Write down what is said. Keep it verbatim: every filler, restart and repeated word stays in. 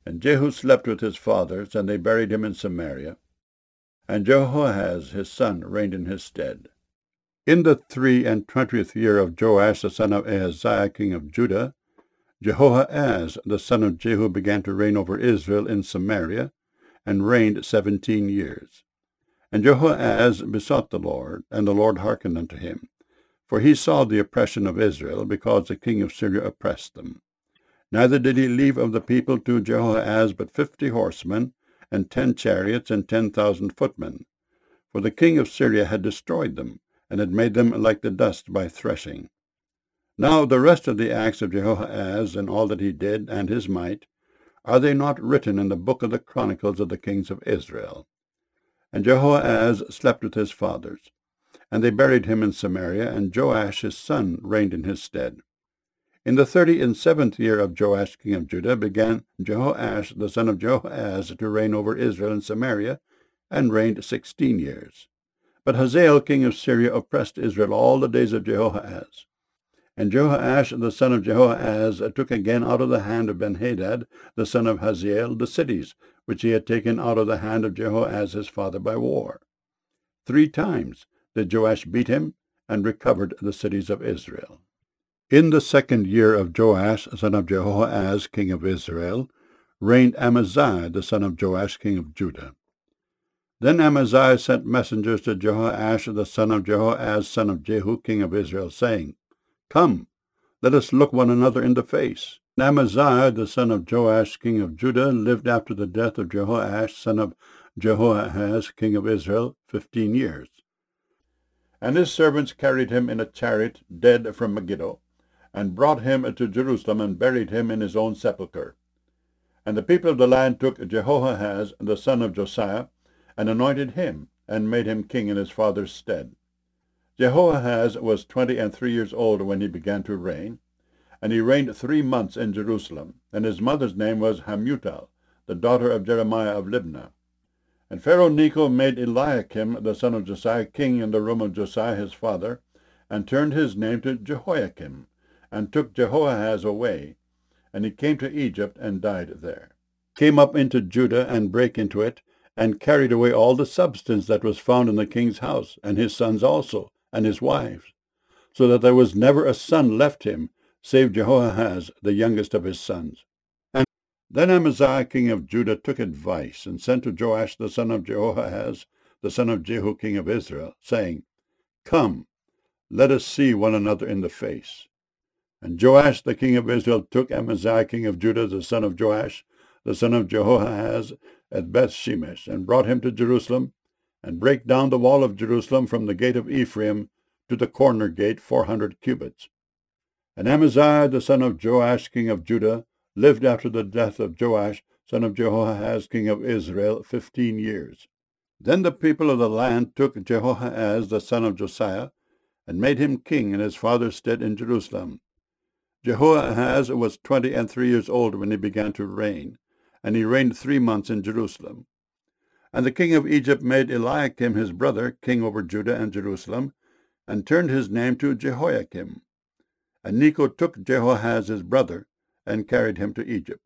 And Jehu slept with his fathers, and they buried him in Samaria. And Jehoahaz his son reigned in his stead. In the three and twentieth year of Joash the son of Ahaziah king of Judah, Jehoahaz the son of Jehu began to reign over Israel in Samaria, and reigned seventeen years. And Jehoahaz besought the Lord, and the Lord hearkened unto him. For he saw the oppression of Israel, because the king of Syria oppressed them. Neither did he leave of the people to Jehoahaz but fifty horsemen, and ten chariots, and ten thousand footmen. For the king of Syria had destroyed them, and had made them like the dust by threshing. Now the rest of the acts of Jehoahaz, and all that he did, and his might, are they not written in the book of the chronicles of the kings of Israel? And Jehoahaz slept with his fathers, and they buried him in Samaria, and Joash his son reigned in his stead. In the thirty and seventh year of Joash king of Judah began Jehoash the son of Jehoahaz to reign over Israel in Samaria, and reigned sixteen years. But Hazael king of Syria oppressed Israel all the days of Jehoahaz. And Jehoash the son of Jehoahaz took again out of the hand of Benhadad the son of Hazael the cities, which he had taken out of the hand of Jehoahaz his father by war. Three times did Joash beat him, and recovered the cities of Israel. In the second year of Joash son of Jehoahaz king of Israel reigned Amaziah the son of Joash king of Judah. Then Amaziah sent messengers to Jehoash the son of Jehoahaz son of Jehu king of Israel, saying, Come, let us look one another in the face. And Amaziah the son of Joash king of Judah lived after the death of Jehoash son of Jehoahaz king of Israel fifteen years. And his servants carried him in a chariot dead from Megiddo, and brought him to Jerusalem, and buried him in his own sepulchre. And the people of the land took Jehoahaz the son of Josiah, and anointed him, and made him king in his father's stead. Jehoahaz was twenty and three years old when he began to reign, and he reigned three months in Jerusalem. And his mother's name was Hamutal, the daughter of Jeremiah of Libnah. And Pharaoh Necho made Eliakim the son of Josiah king in the room of Josiah his father, and turned his name to Jehoiakim, and took Jehoahaz away, and he came to Egypt and died there. Came up into Judah, and brake into it, and carried away all the substance that was found in the king's house, and his sons also, and his wives, so that there was never a son left him, save Jehoahaz, the youngest of his sons. And then Amaziah king of Judah took advice, and sent to Joash the son of Jehoahaz, the son of Jehu king of Israel, saying, Come, let us see one another in the face. And Joash the king of Israel took Amaziah king of Judah, the son of Joash, the son of Jehoahaz, at Bethshemesh, and brought him to Jerusalem, and brake down the wall of Jerusalem from the gate of Ephraim to the corner gate four hundred cubits. And Amaziah the son of Joash king of Judah lived after the death of Joash son of Jehoahaz king of Israel fifteen years. Then the people of the land took Jehoahaz the son of Josiah, and made him king in his father's stead in Jerusalem. Jehoahaz was twenty and three years old when he began to reign, and he reigned three months in Jerusalem. And the king of Egypt made Eliakim his brother king over Judah and Jerusalem, and turned his name to Jehoiakim. And Necho took Jehoahaz his brother, and carried him to Egypt.